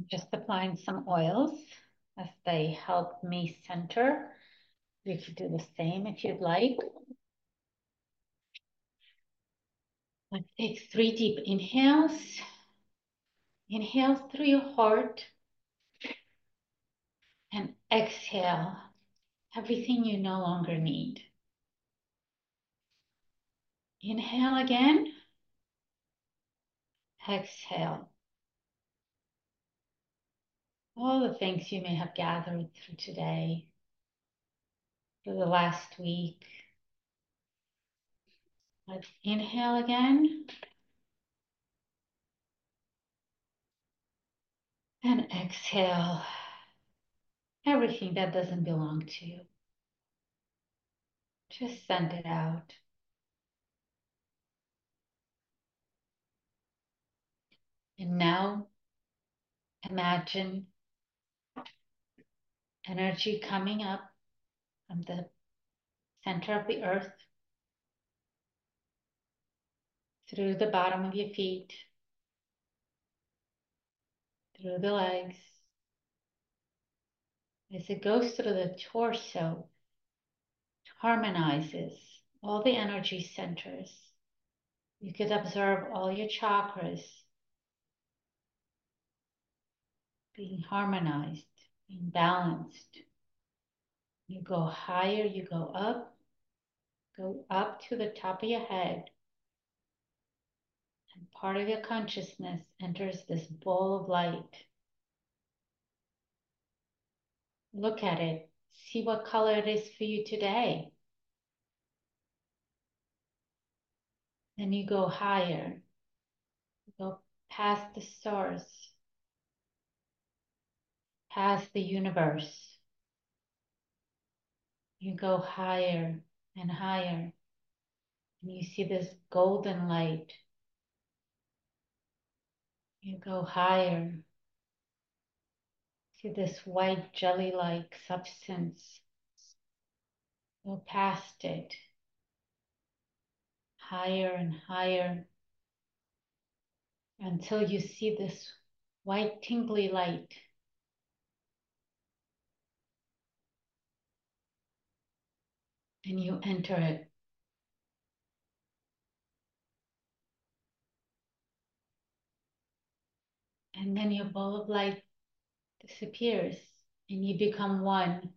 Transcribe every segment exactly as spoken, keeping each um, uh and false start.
Just applying some oils as they help me center. You could do the same if you'd like. Let's take three deep inhales. Inhale through your heart and exhale everything you no longer need. Inhale again. Exhale all the things you may have gathered through today, through the last week. Let's inhale again. And exhale everything that doesn't belong to you. Just send it out. And now imagine energy coming up from the center of the earth through the bottom of your feet, through the legs. As it goes through the torso, it harmonizes all the energy centers. You could observe all your chakras being harmonized, being balanced. You go higher, you go up, go up to the top of your head. And part of your consciousness enters this ball of light. Look at it. See what color it is for you today. Then you go higher. You go past the stars, past the universe. You go higher and higher. And you see this golden light. You go higher. See this white jelly-like substance. Go past it. Higher and higher. Until you see this white tingly light. And you enter it. And then your ball of light disappears and you become one.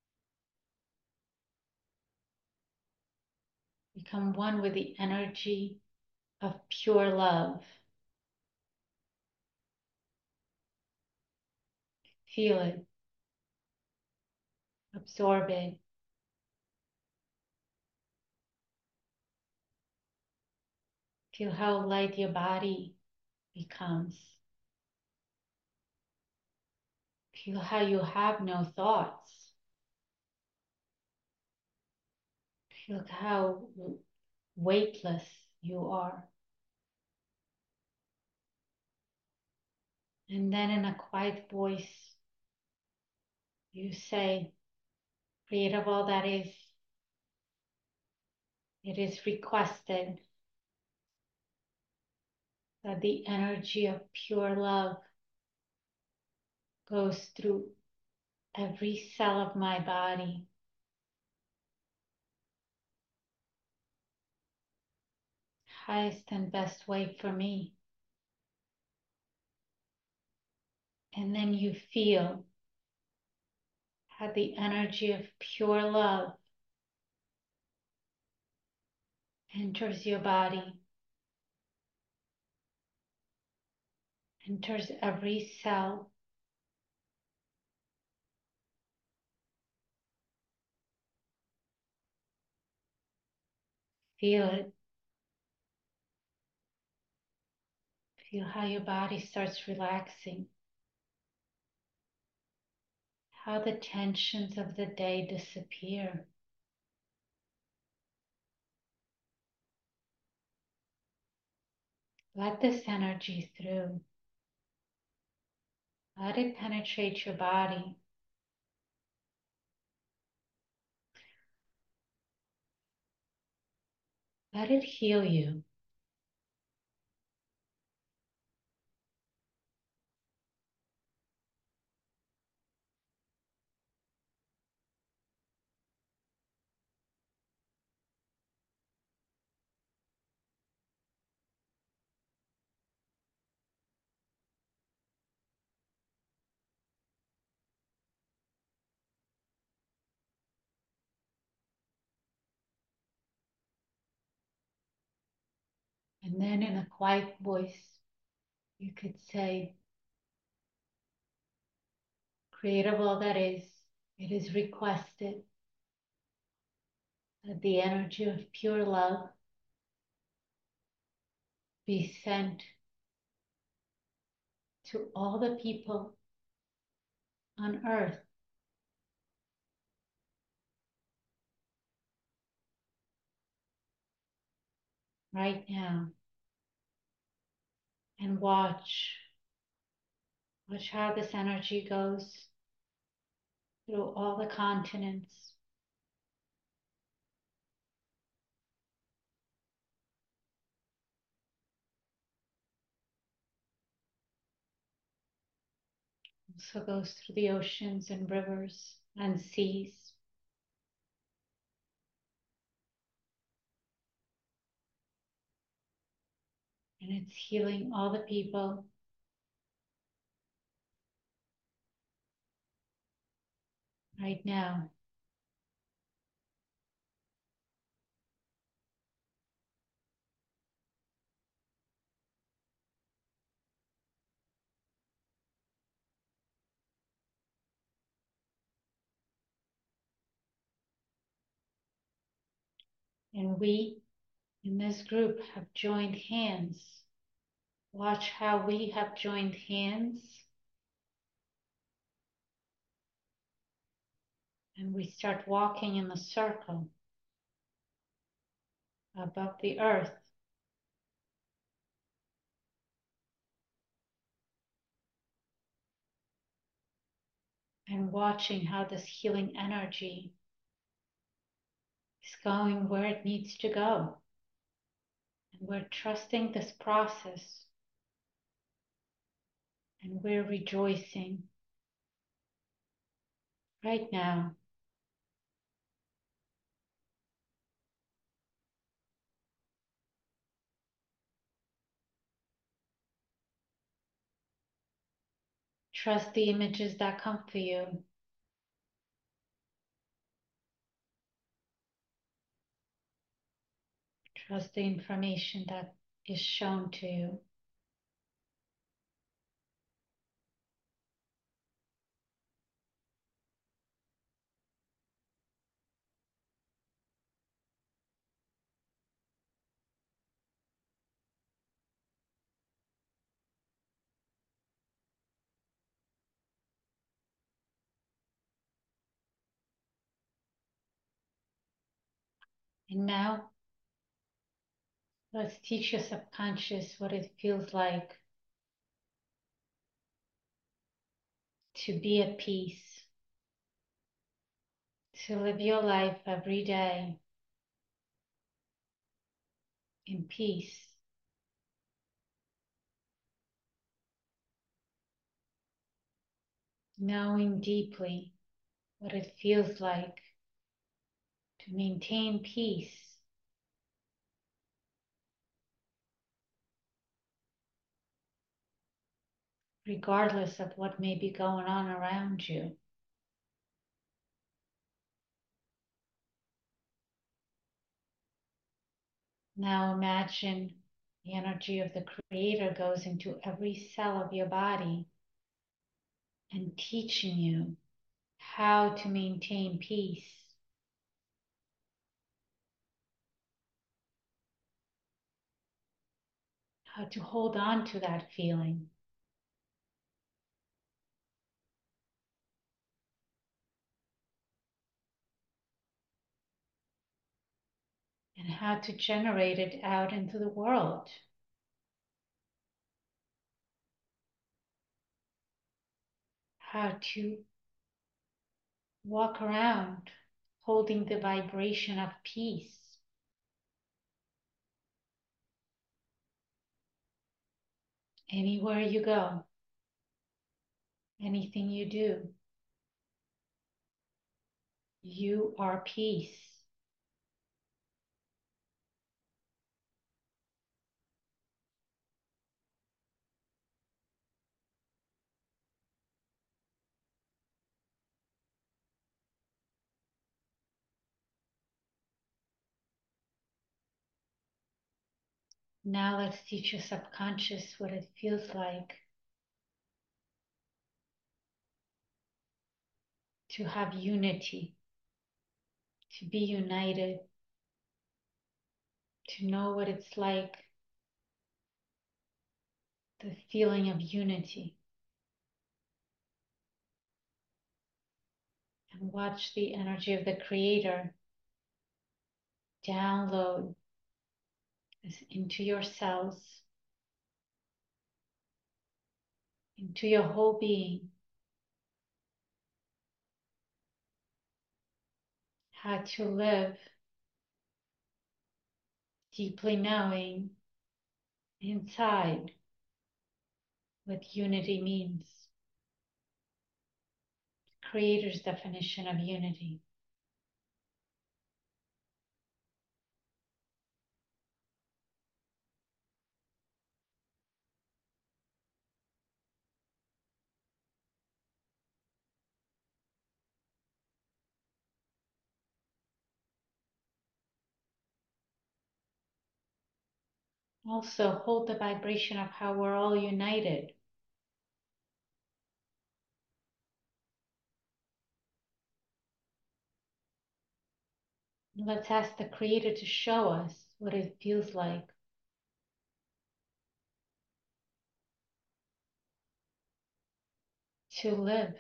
Become one with the energy of pure love. Feel it. Absorb it. Feel how light your body becomes. Feel how you have no thoughts. Feel how weightless you are. And then in a quiet voice, you say, creator of all that is, it is requested that the energy of pure love goes through every cell of my body. Highest and best way for me. And then you feel how the energy of pure love enters your body, enters every cell. Feel it. Feel how your body starts relaxing. How the tensions of the day disappear. Let this energy through. Let it penetrate your body. Let it heal you. And then in a quiet voice, you could say, Creator of all that is, it is requested that the energy of pure love be sent to all the people on earth right now. And watch, watch how this energy goes through all the continents. Also goes through the oceans and rivers and seas. And it's healing all the people right now. And we in this group have joined hands. Watch how we have joined hands. And we start walking in the circle above the earth. And watching how this healing energy is going where it needs to go. And we're trusting this process. And we're rejoicing right now. Trust the images that come for you. Trust the information that is shown to you. And now, let's teach your subconscious what it feels like to be at peace, to live your life every day in peace, knowing deeply what it feels like to maintain peace regardless of what may be going on around you. Now imagine the energy of the Creator goes into every cell of your body and teaching you how to maintain peace, how to hold on to that feeling. And how to generate it out into the world. How to walk around holding the vibration of peace. Anywhere you go, anything you do, you are peace. Now let's teach your subconscious what it feels like to have unity, to be united, to know what it's like, the feeling of unity. And watch the energy of the Creator download this into your cells, into your whole being. How to live deeply knowing inside what unity means. Creator's definition of unity. Also, hold the vibration of how we're all united. Let's ask the Creator to show us what it feels like to live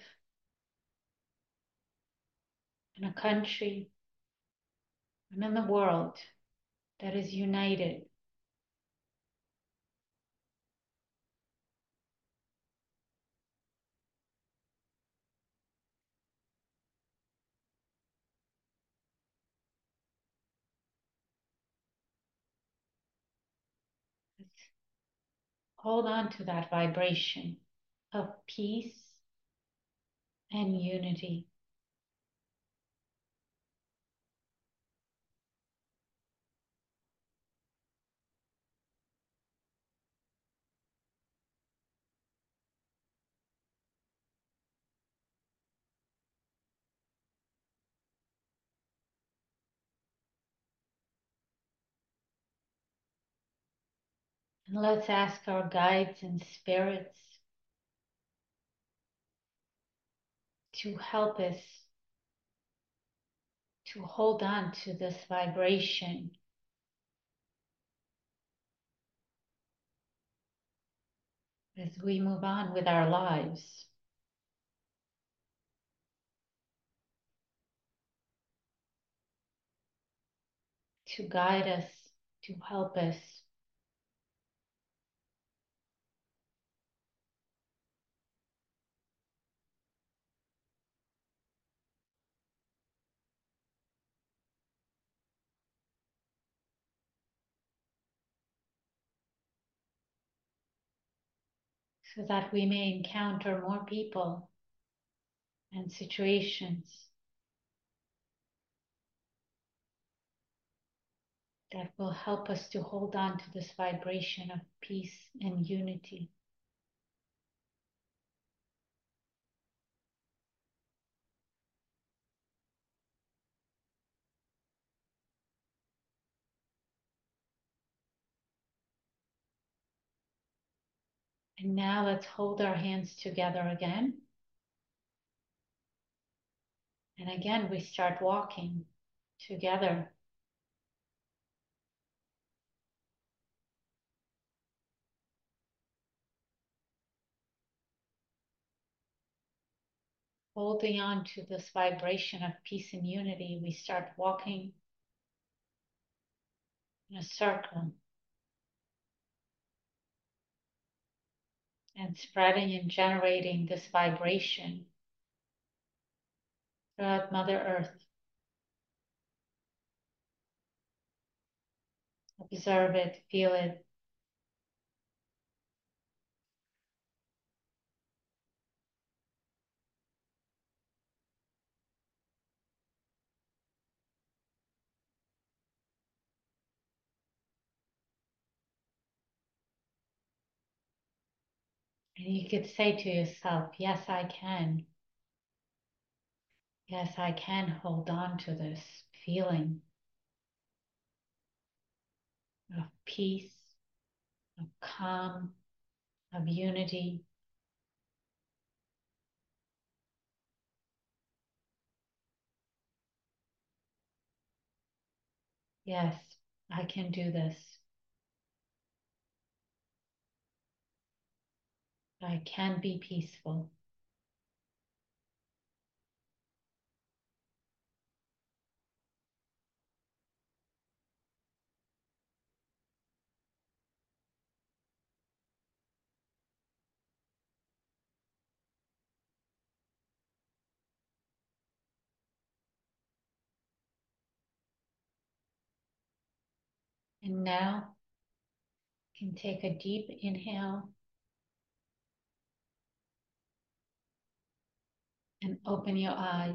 in a country and in the world that is united. Let's hold on to that vibration of peace and unity and let's ask our guides and spirits to help us to hold on to this vibration as we move on with our lives, to guide us, to help us, so that we may encounter more people and situations that will help us to hold on to this vibration of peace and unity. And now let's hold our hands together again. And again, we start walking together. Holding on to this vibration of peace and unity, we start walking in a circle and spreading and generating this vibration throughout Mother Earth. Observe it, feel it. And you could say to yourself, yes, I can. Yes, I can hold on to this feeling of peace of calm, of unity. Yes, I can do this. I can be peaceful. And now you can take a deep inhale and open your eyes.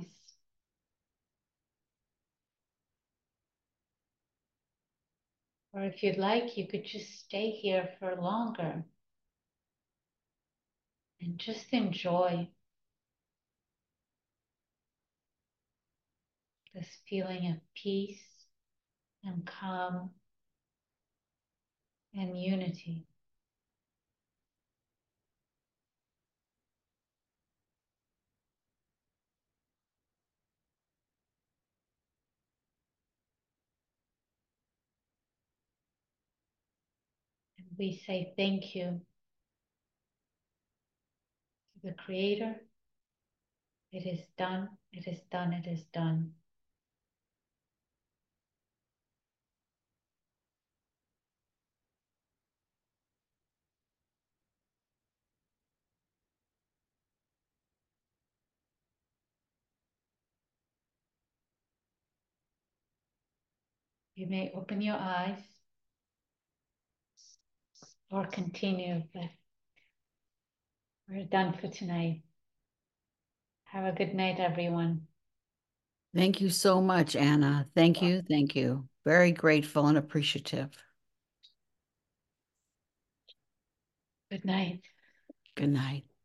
Or if you'd like, you could just stay here for longer and just enjoy this feeling of peace and calm and unity. And we say thank you to the Creator. It is done, it is done, it is done. You may open your eyes or continue, but we're done for tonight. Have a good night, everyone. Thank you so much, Anna. Thank you. Thank you. Very grateful and appreciative. Good night. Good night.